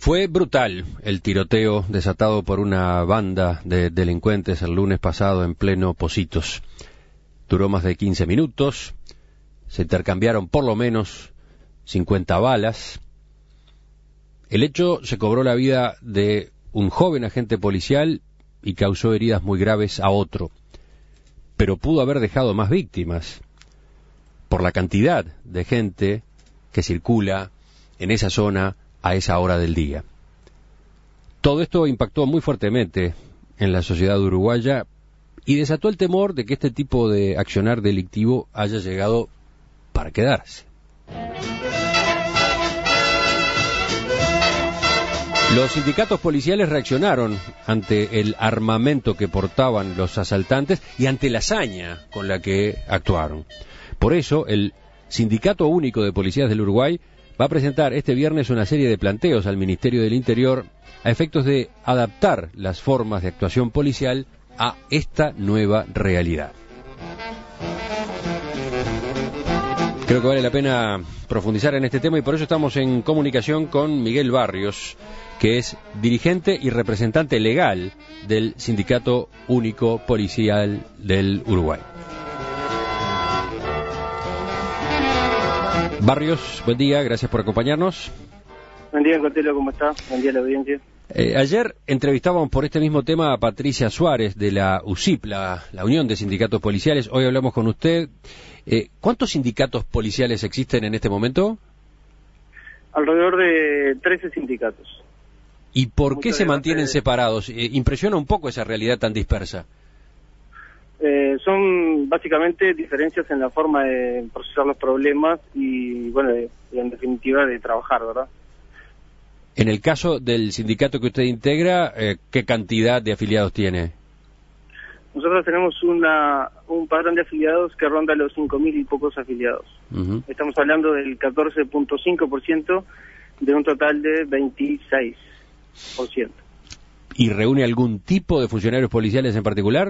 Fue brutal el tiroteo desatado por una banda de delincuentes el lunes pasado en pleno Pocitos. Duró más de 15 minutos, se intercambiaron por lo menos 50 balas. El hecho se cobró la vida de un joven agente policial y causó heridas muy graves a otro, pero pudo haber dejado más víctimas por la cantidad de gente que circula en esa zona a esa hora del día. Todo esto impactó muy fuertemente en la sociedad uruguaya y desató el temor de que este tipo de accionar delictivo haya llegado para quedarse. Los sindicatos policiales reaccionaron ante el armamento que portaban los asaltantes y ante la hazaña con la que actuaron. Por eso, el Sindicato Único de Policías del Uruguay va a presentar este viernes una serie de planteos al Ministerio del Interior a efectos de adaptar las formas de actuación policial a esta nueva realidad. Creo que vale la pena profundizar en este tema y por eso estamos en comunicación con Miguel Barrios, que es dirigente y representante legal del Sindicato Único Policial del Uruguay. Barrios, buen día, gracias por acompañarnos. Buen día, Cotelo, ¿cómo está? Buen día a la audiencia. Ayer entrevistábamos por este mismo tema a Patricia Suárez de la USIP, la Unión de Sindicatos Policiales. Hoy hablamos con usted. ¿Cuántos sindicatos policiales existen en este momento? Alrededor de 13 sindicatos. ¿Y por qué se mantienen separados? Impresiona un poco esa realidad tan dispersa. Son básicamente diferencias en la forma de procesar los problemas y, bueno, en definitiva de trabajar, ¿verdad? En el caso del sindicato que usted integra, ¿qué cantidad de afiliados tiene? Nosotros tenemos un padrón de afiliados que ronda los 5.000 y pocos afiliados. Uh-huh. Estamos hablando del 14.5% de un total de 26%. ¿Y reúne algún tipo de funcionarios policiales en particular?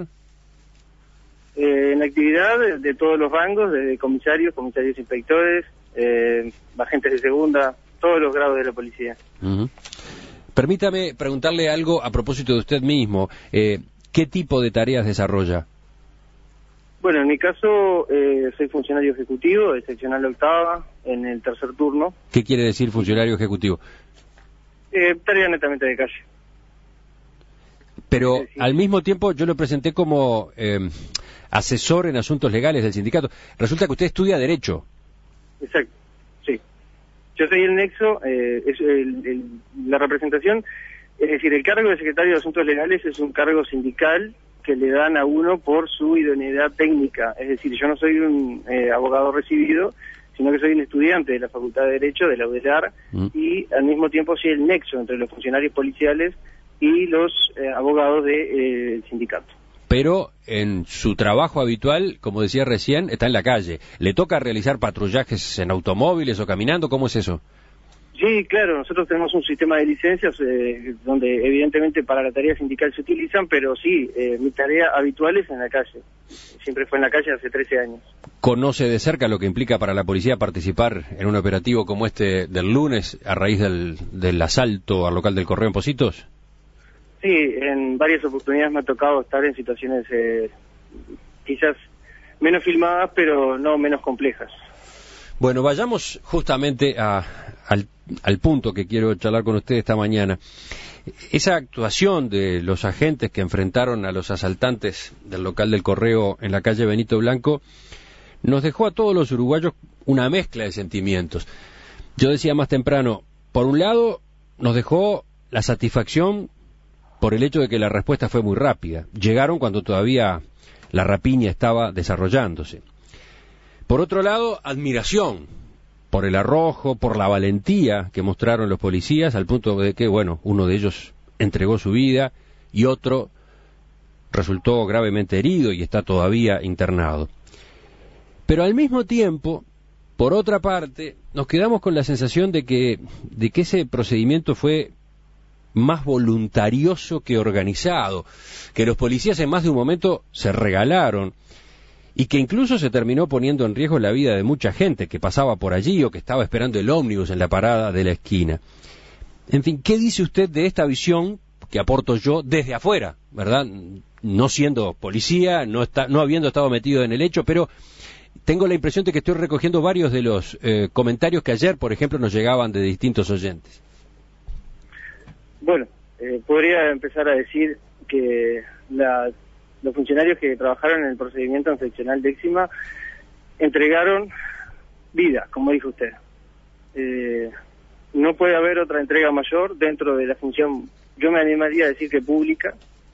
En actividad de todos los rangos, desde comisarios inspectores, agentes de segunda, todos los grados de la policía. Uh-huh. Permítame preguntarle algo a propósito de usted mismo. ¿Qué tipo de tareas desarrolla? Bueno, en mi caso soy funcionario ejecutivo de seccional octava en el tercer turno. ¿Qué quiere decir funcionario ejecutivo? Tarea netamente de calle. Pero al mismo tiempo yo lo presenté como asesor en asuntos legales del sindicato. Resulta que usted estudia Derecho. Exacto, sí. Yo soy el nexo, la representación, es decir, el cargo de secretario de Asuntos Legales es un cargo sindical que le dan a uno por su idoneidad técnica. Es decir, yo no soy un abogado recibido, sino que soy un estudiante de la Facultad de Derecho, de la UDELAR, y al mismo tiempo soy el nexo entre los funcionarios policiales y los abogados del sindicato. Pero en su trabajo habitual, como decía recién, está en la calle. ¿Le toca realizar patrullajes en automóviles o caminando? ¿Cómo es eso? Sí, claro, nosotros tenemos un sistema de licencias donde evidentemente para la tarea sindical se utilizan, pero sí, mi tarea habitual es en la calle. Siempre fue en la calle hace 13 años. ¿Conoce de cerca lo que implica para la policía participar en un operativo como este del lunes a raíz del asalto al local del Correo en Pocitos? Sí, en varias oportunidades me ha tocado estar en situaciones quizás menos filmadas, pero no menos complejas. Bueno, vayamos justamente al punto que quiero charlar con usted esta mañana. Esa actuación de los agentes que enfrentaron a los asaltantes del local del Correo en la calle Benito Blanco nos dejó a todos los uruguayos una mezcla de sentimientos. Yo decía más temprano, por un lado nos dejó la satisfacción por el hecho de que la respuesta fue muy rápida. Llegaron cuando todavía la rapiña estaba desarrollándose. Por otro lado, admiración por el arrojo, por la valentía que mostraron los policías, al punto de que, bueno, uno de ellos entregó su vida y otro resultó gravemente herido y está todavía internado. Pero al mismo tiempo, por otra parte, nos quedamos con la sensación de que ese procedimiento fue más voluntarioso que organizado, que los policías en más de un momento se regalaron y que incluso se terminó poniendo en riesgo la vida de mucha gente que pasaba por allí o que estaba esperando el ómnibus en la parada de la esquina. En fin, ¿qué dice usted de esta visión que aporto yo desde afuera, verdad? No siendo policía, no habiendo estado metido en el hecho, pero tengo la impresión de que estoy recogiendo varios de los comentarios que ayer, por ejemplo, nos llegaban de distintos oyentes. Bueno, podría empezar a decir que los funcionarios que trabajaron en el procedimiento seccional décima entregaron vida, como dijo usted. No puede haber otra entrega mayor dentro de la función, yo me animaría a decir que pública.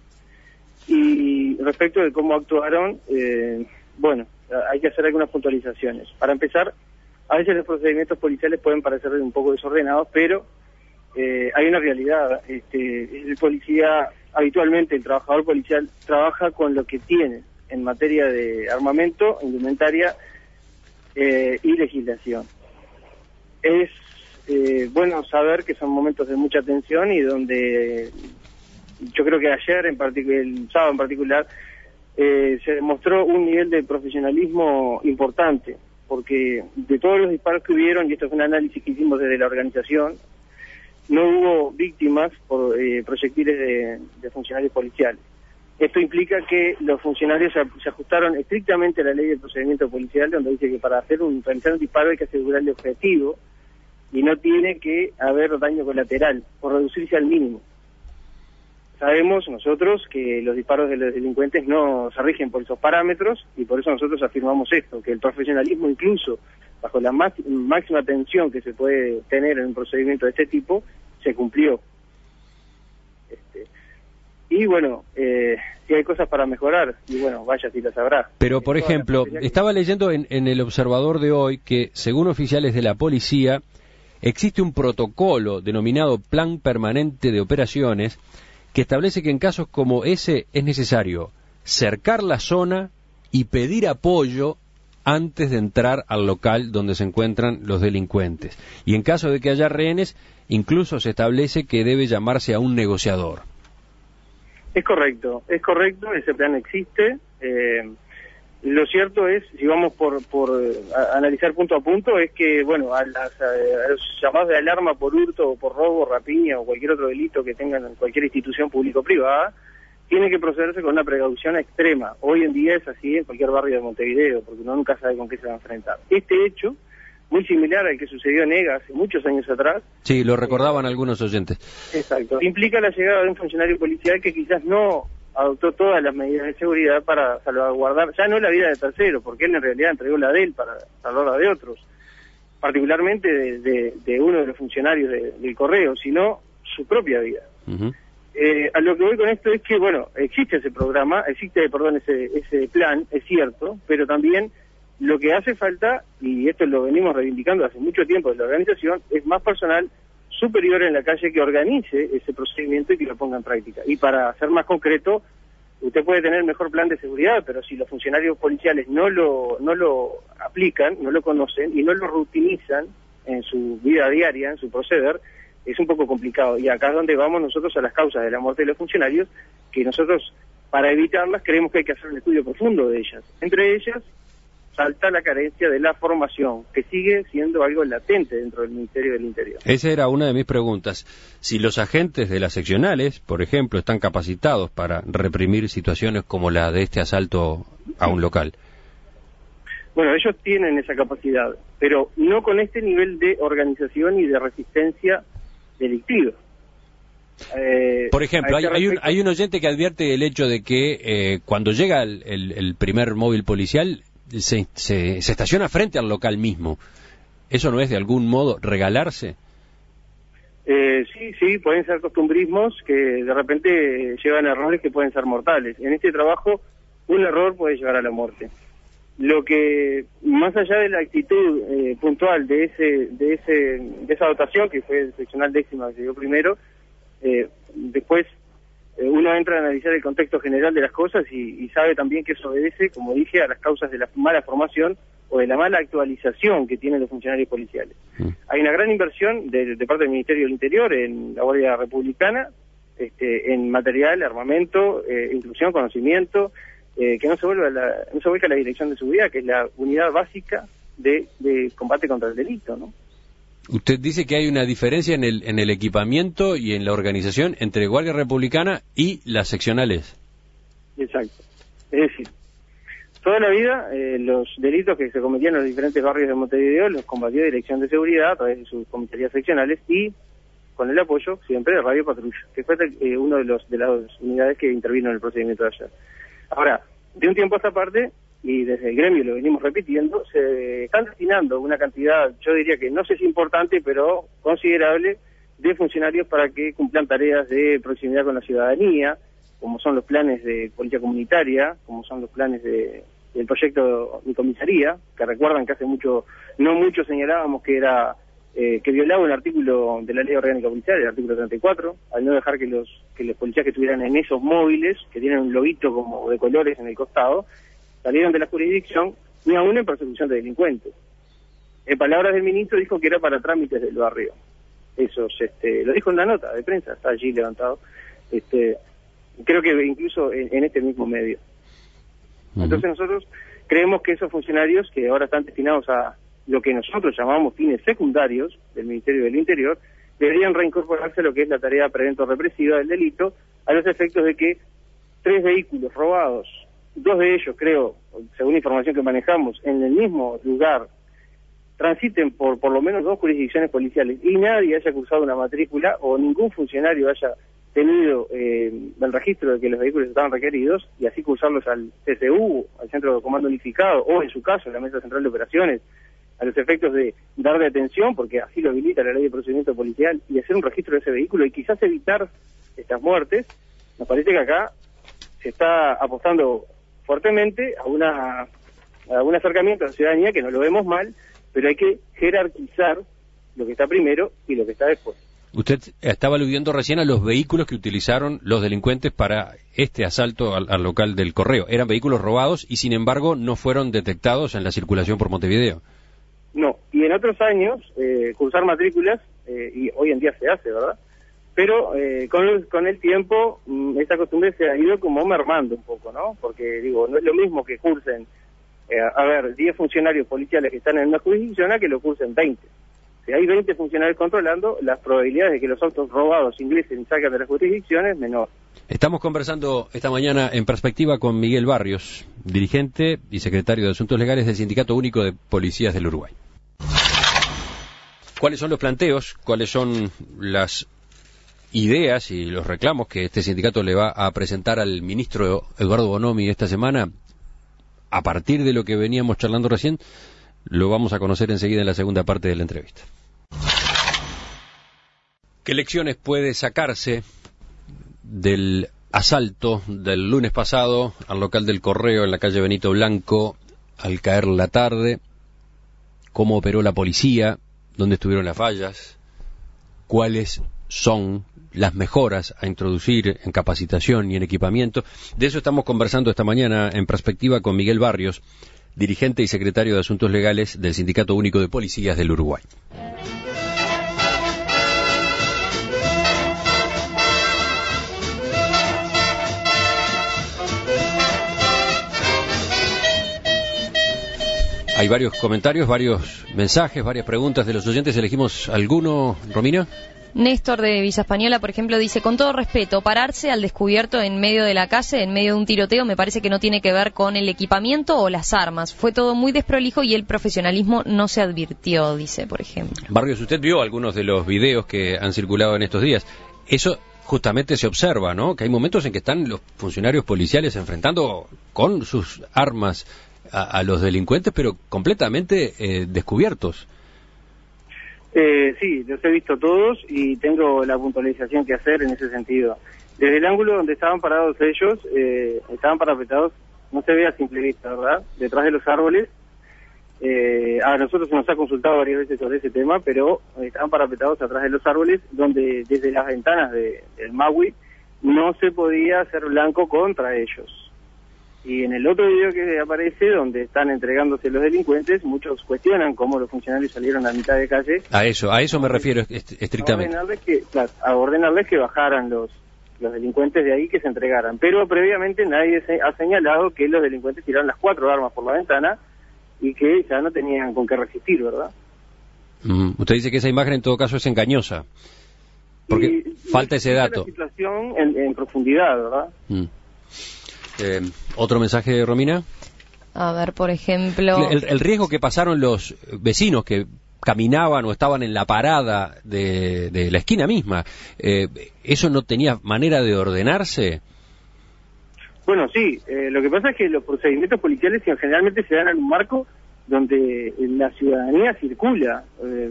Y respecto de cómo actuaron, bueno, hay que hacer algunas puntualizaciones. Para empezar, a veces los procedimientos policiales pueden parecer un poco desordenados, pero hay una realidad. El policía, habitualmente el trabajador policial trabaja con lo que tiene en materia de armamento, indumentaria y legislación. Es bueno saber que son momentos de mucha tensión y donde yo creo que ayer, el sábado en particular, se demostró un nivel de profesionalismo importante, porque de todos los disparos que hubieron, y esto es un análisis que hicimos desde la organización, no hubo víctimas por proyectiles de funcionarios policiales. Esto implica que los funcionarios se ajustaron estrictamente a la ley del procedimiento policial, donde dice que para realizar un disparo hay que asegurar el objetivo y no tiene que haber daño colateral, por reducirse al mínimo. Sabemos nosotros que los disparos de los delincuentes no se rigen por esos parámetros y por eso nosotros afirmamos esto, que el profesionalismo incluso bajo la máxima tensión que se puede tener en un procedimiento de este tipo, se cumplió. Y bueno, si hay cosas para mejorar, y bueno, vaya si las habrá. Pero, por ejemplo, estaba leyendo en El Observador de hoy que, según oficiales de la policía, existe un protocolo denominado Plan Permanente de Operaciones que establece que en casos como ese es necesario cercar la zona y pedir apoyo antes de entrar al local donde se encuentran los delincuentes. Y en caso de que haya rehenes, incluso se establece que debe llamarse a un negociador. Es correcto, ese plan existe. Lo cierto es, si vamos por analizar punto a punto, es que, bueno, a los llamados de alarma por hurto o por robo, rapiña o cualquier otro delito que tengan en cualquier institución público-privada, tiene que procederse con una precaución extrema. Hoy en día es así en cualquier barrio de Montevideo, porque uno nunca sabe con qué se va a enfrentar. Este hecho, muy similar al que sucedió en EGA hace muchos años atrás. Sí, lo recordaban algunos oyentes. Exacto. Implica la llegada de un funcionario policial que quizás no adoptó todas las medidas de seguridad para salvaguardar, ya no la vida de terceros, porque él en realidad entregó la de él para salvar la de otros, particularmente de uno de los funcionarios del correo, sino su propia vida. Uh-huh. A lo que voy con esto es que, bueno, existe ese programa, existe, ese plan, es cierto, pero también lo que hace falta, y esto lo venimos reivindicando hace mucho tiempo de la organización, es más personal superior en la calle que organice ese procedimiento y que lo ponga en práctica. Y para ser más concreto, usted puede tener el mejor plan de seguridad, pero si los funcionarios policiales no lo aplican, no lo conocen y no lo rutinizan en su vida diaria, en su proceder, es un poco complicado. Y acá es donde vamos nosotros a las causas de la muerte de los funcionarios, que nosotros, para evitarlas, creemos que hay que hacer un estudio profundo de ellas. Entre ellas, salta la carencia de la formación, que sigue siendo algo latente dentro del Ministerio del Interior. Esa era una de mis preguntas. Si los agentes de las seccionales, por ejemplo, están capacitados para reprimir situaciones como la de este asalto a un local. Bueno, ellos tienen esa capacidad, pero no con este nivel de organización y de resistencia delictiva. Por ejemplo, hay un oyente que advierte el hecho de que cuando llega el primer móvil policial, se estaciona frente al local mismo. ¿Eso no es de algún modo regalarse? Sí, pueden ser costumbrismos que de repente llevan a errores que pueden ser mortales. En este trabajo, un error puede llevar a la muerte. Lo que, más allá de la actitud puntual de esa dotación, que fue el seccional décima que se dio primero, después uno entra a analizar el contexto general de las cosas y sabe también que eso obedece, como dije, a las causas de la mala formación o de la mala actualización que tienen los funcionarios policiales. Hay una gran inversión de parte del Ministerio del Interior en la Guardia Republicana, en material, armamento, inclusión, conocimiento, que no se vuelva a la Dirección de Seguridad, que es la unidad básica de combate contra el delito, ¿no? Usted dice que hay una diferencia en el equipamiento y en la organización entre Guardia Republicana y las seccionales. Exacto. Es decir, toda la vida los delitos que se cometían en los diferentes barrios de Montevideo los combatió Dirección de Seguridad a través de sus comisarías seccionales y con el apoyo siempre de Radio Patrulla, que fue uno de las unidades que intervino en el procedimiento de ayer. Ahora, de un tiempo a esta parte, y desde el gremio lo venimos repitiendo, se están destinando una cantidad, yo diría que no sé si importante, pero considerable, de funcionarios para que cumplan tareas de proximidad con la ciudadanía, como son los planes de policía comunitaria, como son los planes del proyecto de comisaría, que recuerdan que hace no mucho señalábamos que era que violaba un artículo de la Ley Orgánica Policial, el artículo 34, al no dejar que los policías que estuvieran en esos móviles, que tienen un lobito como de colores en el costado, salieron de la jurisdicción, ni aún en persecución de delincuentes. En palabras del ministro, dijo que era para trámites del barrio. Eso lo dijo en la nota de prensa, está allí levantado. Creo que incluso en este mismo medio. Entonces nosotros creemos que esos funcionarios que ahora están destinados a lo que nosotros llamamos fines secundarios del Ministerio del Interior, deberían reincorporarse a lo que es la tarea prevento-represiva del delito, a los efectos de que 3 vehículos robados, 2 de ellos, creo, según información que manejamos, en el mismo lugar, transiten por lo menos 2 jurisdicciones policiales y nadie haya cursado una matrícula o ningún funcionario haya tenido el registro de que los vehículos estaban requeridos y así cursarlos al CCU, al Centro de Comando Unificado, o en su caso, la Mesa Central de Operaciones, a los efectos de dar detención, porque así lo habilita la Ley de Procedimiento Policial, y hacer un registro de ese vehículo y quizás evitar estas muertes. Nos parece que acá se está apostando fuertemente a un acercamiento a la ciudadanía que no lo vemos mal, pero hay que jerarquizar lo que está primero y lo que está después. Usted estaba aludiendo recién a los vehículos que utilizaron los delincuentes para este asalto al local del Correo. Eran vehículos robados y, sin embargo, no fueron detectados en la circulación por Montevideo. No, y en otros años, cursar matrículas, y hoy en día se hace, ¿verdad? Pero con el tiempo, esta costumbre se ha ido como mermando un poco, ¿no? Porque, no es lo mismo que cursen, 10 funcionarios policiales que están en una jurisdicción a que lo cursen 20. Si hay 20 funcionarios controlando, las probabilidades de que los autos robados ingresen y salgan de las jurisdicciones es menor. Estamos conversando esta mañana en Perspectiva con Miguel Barrios, dirigente y secretario de Asuntos Legales del Sindicato Único de Policías del Uruguay. ¿Cuáles son los planteos? ¿Cuáles son las ideas y los reclamos que este sindicato le va a presentar al ministro Eduardo Bonomi esta semana? A partir de lo que veníamos charlando recién, lo vamos a conocer enseguida en la segunda parte de la entrevista. ¿Qué lecciones puede sacarse del asalto del lunes pasado al local del Correo en la calle Benito Blanco al caer la tarde? ¿Cómo operó la policía? ¿Dónde estuvieron las fallas? ¿Cuáles son las mejoras a introducir en capacitación y en equipamiento? De eso estamos conversando esta mañana en Perspectiva con Miguel Barrios, dirigente y secretario de Asuntos Legales del Sindicato Único de Policías del Uruguay. Hay varios comentarios, varios mensajes, varias preguntas de los oyentes. ¿Elegimos alguno, Romina? Néstor de Villa Española, por ejemplo, dice: con todo respeto, pararse al descubierto en medio de la calle, en medio de un tiroteo, me parece que no tiene que ver con el equipamiento o las armas. Fue todo muy desprolijo y el profesionalismo no se advirtió, dice, por ejemplo. Barrios, usted vio algunos de los videos que han circulado en estos días. Eso justamente se observa, ¿no? Que hay momentos en que están los funcionarios policiales enfrentando con sus armas a los delincuentes, pero completamente descubiertos. Sí, los he visto todos y tengo la puntualización que hacer en ese sentido. Desde el ángulo donde estaban parados ellos, estaban parapetados, no se ve a simple vista, ¿verdad? Detrás de los árboles. A nosotros se nos ha consultado varias veces sobre ese tema, pero estaban parapetados atrás de los árboles, donde desde las ventanas del Maui no se podía hacer blanco contra ellos. Y en el otro video que aparece, donde están entregándose los delincuentes, muchos cuestionan cómo los funcionarios salieron a mitad de calle. A eso me refiero estrictamente. A ordenarles que bajaran los delincuentes de ahí, que se entregaran. Pero previamente nadie ha señalado que los delincuentes tiraron las 4 armas por la ventana y que ya no tenían con qué resistir, ¿verdad? Usted dice que esa imagen en todo caso es engañosa, porque falta ese dato. La situación en profundidad, ¿verdad? ¿Otro mensaje, Romina? A ver, por ejemplo... El riesgo que pasaron los vecinos que caminaban o estaban en la parada de la esquina misma, ¿eso no tenía manera de ordenarse? Bueno, sí. Lo que pasa es que los procedimientos policiales generalmente se dan en un marco donde la ciudadanía circula.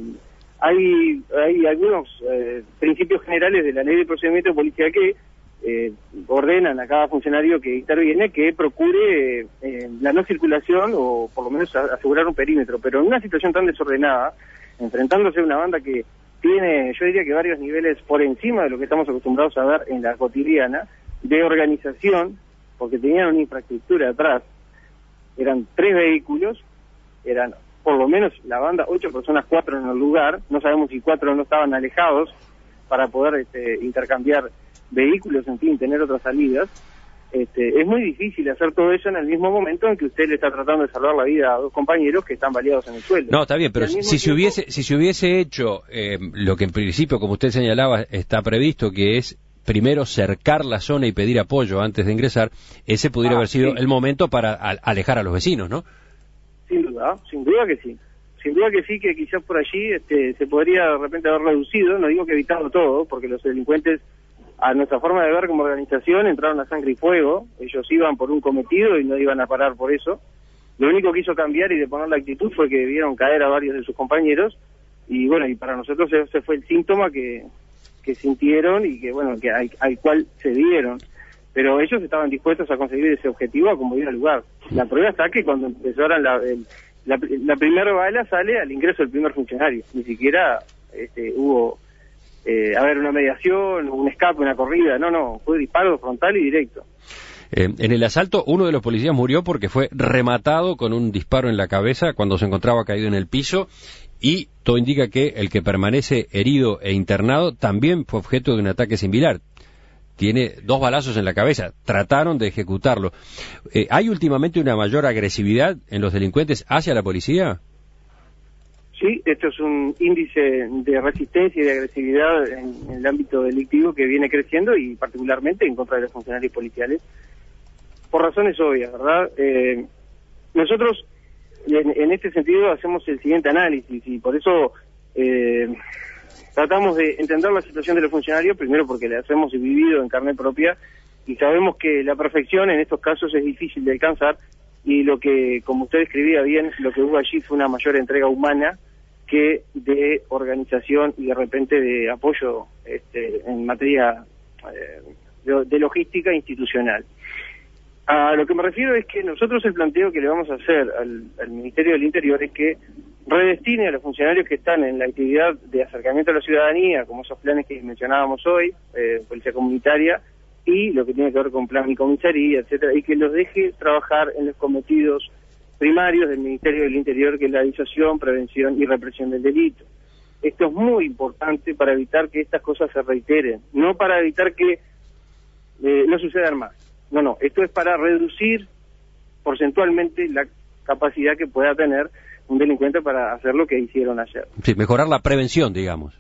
Hay algunos principios generales de la ley de procedimiento policial que ordenan a cada funcionario que interviene que procure la no circulación o por lo menos asegurar un perímetro, pero en una situación tan desordenada, enfrentándose a una banda que tiene, yo diría que varios niveles por encima de lo que estamos acostumbrados a ver en la cotidiana, de organización, porque tenían una infraestructura atrás, eran 3 vehículos, eran por lo menos la banda, 8 personas, 4 en el lugar, no sabemos si 4 no estaban alejados para poder intercambiar vehículos, en fin, tener otras salidas. Es muy difícil hacer todo eso en el mismo momento en que usted le está tratando de salvar la vida a 2 compañeros que están baleados en el suelo. No, está bien, pero si se hubiese hecho lo que en principio, como usted señalaba, está previsto, que es primero cercar la zona y pedir apoyo antes de ingresar, ese pudiera haber sido el momento para alejar a los vecinos, ¿no? Sin duda que sí. Sin duda que sí, que quizás por allí se podría de repente haber reducido, no digo que evitado todo, porque los delincuentes, a nuestra forma de ver como organización, entraron a sangre y fuego. Ellos iban por un cometido y no iban a parar por eso. Lo único que hizo cambiar y de poner la actitud fue que vieron caer a varios de sus compañeros, y bueno, y para nosotros ese fue el síntoma que sintieron y que bueno, que al cual se dieron. Pero ellos estaban dispuestos a conseguir ese objetivo a como ir al lugar. La prueba está que cuando empezaron la primera bala sale al ingreso del primer funcionario. Ni siquiera hubo una mediación, un escape, una corrida. No, fue disparo frontal y directo. En el asalto, uno de los policías murió porque fue rematado con un disparo en la cabeza cuando se encontraba caído en el piso, y todo indica que el que permanece herido e internado también fue objeto de un ataque similar. Tiene 2 balazos en la cabeza. Trataron de ejecutarlo. ¿Hay últimamente una mayor agresividad en los delincuentes hacia la policía? Sí, esto es un índice de resistencia y de agresividad en el ámbito delictivo que viene creciendo, y particularmente en contra de los funcionarios policiales, por razones obvias, ¿verdad? Nosotros, en este sentido, hacemos el siguiente análisis, y por eso tratamos de entender la situación de los funcionarios, primero porque la hemos vivido en carne propia, y sabemos que la perfección en estos casos es difícil de alcanzar, y lo que, como usted escribía bien, lo que hubo allí fue una mayor entrega humana que de organización y de repente de apoyo en materia de logística institucional. A lo que me refiero es que nosotros el planteo que le vamos a hacer al Ministerio del Interior es que redestine a los funcionarios que están en la actividad de acercamiento a la ciudadanía, como esos planes que mencionábamos hoy, policía comunitaria, y lo que tiene que ver con plan y comisaría, etcétera, y que los deje trabajar en los cometidos primarios del Ministerio del Interior, que es la disuasión, prevención y represión del delito. Esto es muy importante para evitar que estas cosas se reiteren, no para evitar que no sucedan más. No, esto es para reducir porcentualmente la capacidad que pueda tener un delincuente para hacer lo que hicieron ayer. Sí, mejorar la prevención, digamos.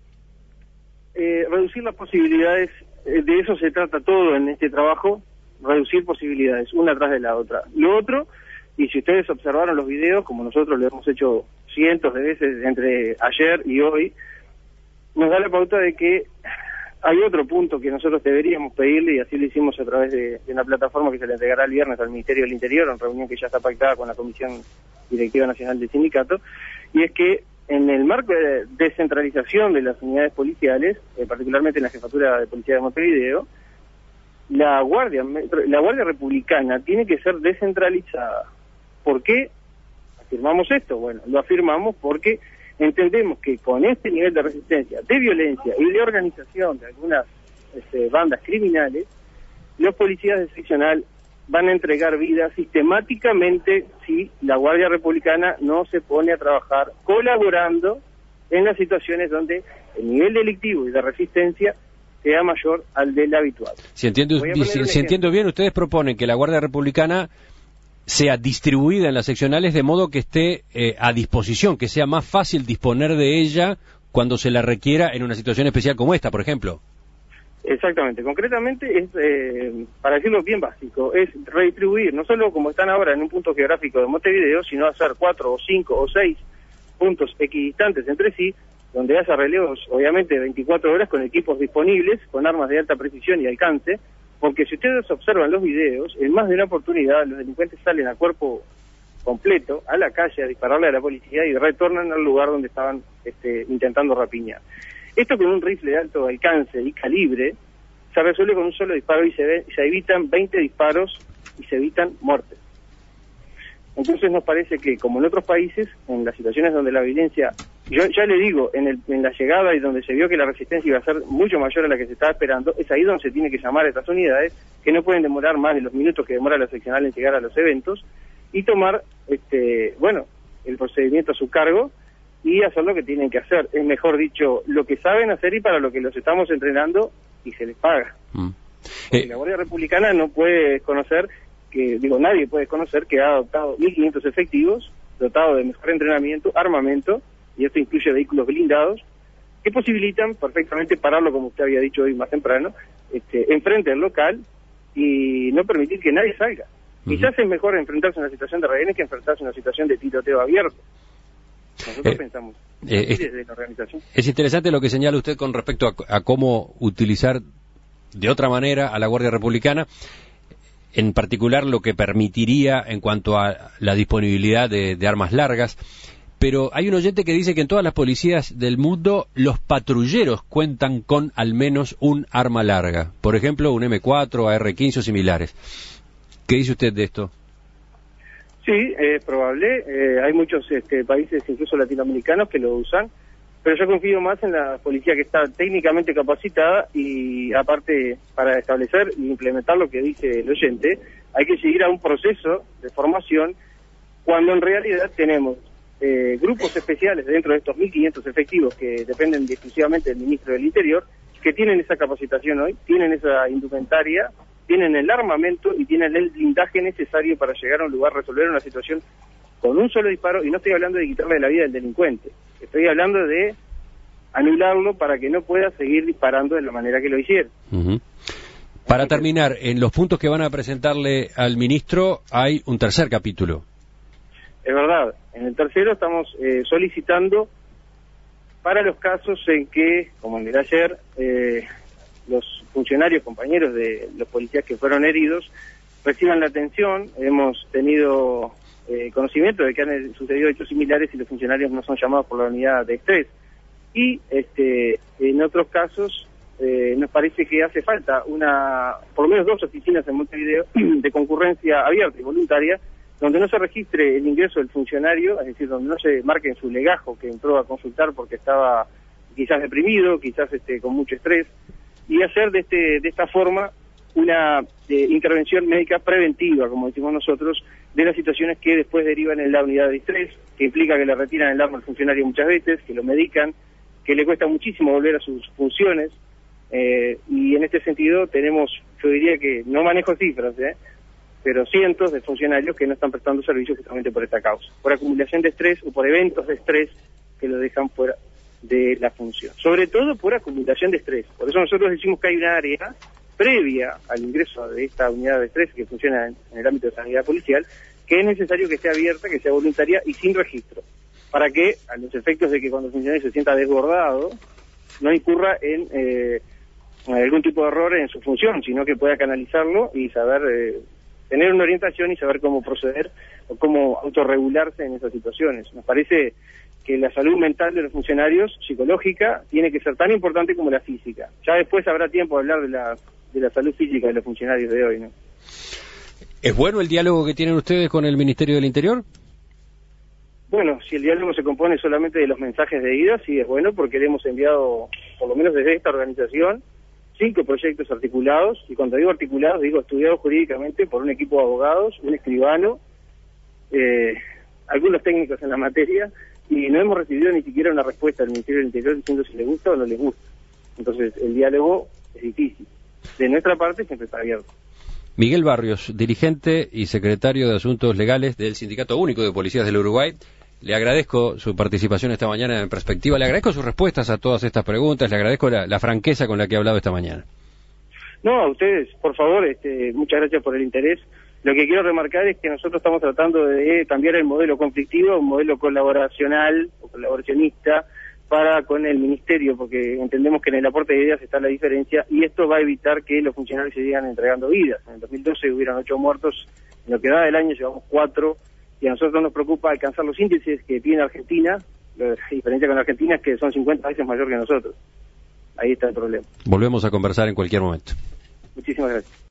Reducir las posibilidades, de eso se trata todo en este trabajo, reducir posibilidades, una tras de la otra. Lo otro, y si ustedes observaron los videos, como nosotros lo hemos hecho cientos de veces entre ayer y hoy, nos da la pauta de que hay otro punto que nosotros deberíamos pedirle, y así lo hicimos a través de una plataforma que se le entregará el viernes al Ministerio del Interior, en reunión que ya está pactada con la Comisión Directiva Nacional del Sindicato, y es que en el marco de descentralización de las unidades policiales, particularmente en la Jefatura de Policía de Montevideo, la Guardia Republicana tiene que ser descentralizada. ¿Por qué afirmamos esto? Bueno, lo afirmamos porque entendemos que con este nivel de resistencia, de violencia y de organización de algunas bandas criminales, los policías de seccional van a entregar vidas sistemáticamente si la Guardia Republicana no se pone a trabajar colaborando en las situaciones donde el nivel delictivo y de resistencia sea mayor al del habitual. Si entiendo bien, ustedes proponen que la Guardia Republicana sea distribuida en las seccionales de modo que esté a disposición, que sea más fácil disponer de ella cuando se la requiera en una situación especial como esta, por ejemplo. Exactamente, concretamente es, para decirlo bien básico, es redistribuir, no solo como están ahora en un punto geográfico de Montevideo, sino hacer 4 o 5 o 6 puntos equidistantes entre sí, donde haya relevos, obviamente, de 24 horas con equipos disponibles, con armas de alta precisión y alcance, porque si ustedes observan los videos, en más de una oportunidad los delincuentes salen a cuerpo completo a la calle a dispararle a la policía y retornan al lugar donde estaban intentando rapiñar. Esto con un rifle de alto alcance y calibre se resuelve con un solo disparo y se evitan 20 disparos y se evitan muertes. Entonces nos parece que, como en otros países, en las situaciones donde la violencia, yo ya le digo, en la llegada y donde se vio que la resistencia iba a ser mucho mayor a la que se estaba esperando, es ahí donde se tiene que llamar a estas unidades, que no pueden demorar más de los minutos que demora la seccional en llegar a los eventos, y tomar, el procedimiento a su cargo y hacer lo que tienen que hacer. Es mejor dicho, lo que saben hacer y para lo que los estamos entrenando y se les paga. La Guardia Republicana no puede conocer nadie puede conocer que ha adoptado 1.500 efectivos, dotado de mejor entrenamiento, armamento, y esto incluye vehículos blindados, que posibilitan perfectamente pararlo, como usted había dicho hoy más temprano, enfrente del local y no permitir que nadie salga. Quizás es mejor enfrentarse a una situación de rehenes que enfrentarse a una situación de tiroteo abierto. Nosotros pensamos desde la organización. Es interesante lo que señala usted con respecto a cómo utilizar de otra manera a la Guardia Republicana, en particular lo que permitiría en cuanto a la disponibilidad de armas largas, pero hay un oyente que dice que en todas las policías del mundo los patrulleros cuentan con al menos un arma larga, por ejemplo un M4, AR-15 o similares. ¿Qué dice usted de esto? Sí, es probable, hay muchos países, incluso latinoamericanos, que lo usan, pero yo confío más en la policía que está técnicamente capacitada y aparte para establecer e implementar lo que dice el oyente, hay que seguir a un proceso de formación cuando en realidad tenemos grupos especiales dentro de estos 1.500 efectivos que dependen exclusivamente del ministro del Interior, que tienen esa capacitación hoy, tienen esa indumentaria, tienen el armamento y tienen el blindaje necesario para llegar a un lugar, resolver una situación con un solo disparo, y no estoy hablando de quitarle la vida al delincuente, estoy hablando de anularlo para que no pueda seguir disparando de la manera que lo hicieron. Para terminar, en los puntos que van a presentarle al ministro hay un tercer capítulo. Es verdad, en el tercero estamos solicitando para los casos en que, como el de ayer, los funcionarios, compañeros de los policías que fueron heridos, reciban la atención. Hemos tenido conocimiento de que han sucedido hechos similares y los funcionarios no son llamados por la unidad de estrés. Y en otros casos nos parece que hace falta por lo menos 2 oficinas en Montevideo de concurrencia abierta y voluntaria, donde no se registre el ingreso del funcionario, es decir, donde no se marque en su legajo que entró a consultar porque estaba quizás deprimido, quizás con mucho estrés, y hacer de esta forma una intervención médica preventiva, como decimos nosotros, de las situaciones que después derivan en la unidad de estrés, que implica que le retiran el arma al funcionario muchas veces, que lo medican, que le cuesta muchísimo volver a sus funciones, y en este sentido tenemos, yo diría que, no manejo cifras, pero cientos de funcionarios que no están prestando servicios justamente por esta causa, por acumulación de estrés o por eventos de estrés que lo dejan fuera de la función, sobre todo por acumulación de estrés. Por eso nosotros decimos que hay una área previa al ingreso de esta unidad de estrés que funciona en el ámbito de sanidad policial, que es necesario que esté abierta, que sea voluntaria y sin registro, para que, a los efectos de que cuando el funcionario se sienta desbordado, no incurra en algún tipo de error en su función, sino que pueda canalizarlo y saber tener una orientación y saber cómo proceder o cómo autorregularse en esas situaciones. Nos parece que la salud mental de los funcionarios, psicológica, tiene que ser tan importante como la física. Ya después habrá tiempo de hablar de la salud física de los funcionarios de hoy, ¿no? ¿Es bueno el diálogo que tienen ustedes con el Ministerio del Interior? Bueno, si el diálogo se compone solamente de los mensajes de ida, sí es bueno, porque le hemos enviado, por lo menos desde esta organización, 5 proyectos articulados, y cuando digo articulados, digo estudiados jurídicamente por un equipo de abogados, un escribano, algunos técnicos en la materia, y no hemos recibido ni siquiera una respuesta del Ministerio del Interior diciendo si les gusta o no les gusta. Entonces, el diálogo es difícil. De nuestra parte siempre está abierto. Miguel Barrios, dirigente y secretario de Asuntos Legales del Sindicato Único de Policías del Uruguay. Le agradezco su participación esta mañana en Perspectiva, le agradezco sus respuestas a todas estas preguntas, le agradezco la franqueza con la que ha hablado esta mañana. No, a ustedes, por favor, muchas gracias por el interés. Lo que quiero remarcar es que nosotros estamos tratando de cambiar el modelo conflictivo a un modelo colaboracional o colaboracionista para con el Ministerio, porque entendemos que en el aporte de ideas está la diferencia y esto va a evitar que los funcionarios se sigan entregando vidas. En el 2012 hubieron 8 muertos, en lo que va del año llevamos 4, y a nosotros nos preocupa alcanzar los índices que tiene Argentina. La diferencia con Argentina es que son 50 veces mayor que nosotros. Ahí está el problema. Volvemos a conversar en cualquier momento. Muchísimas gracias.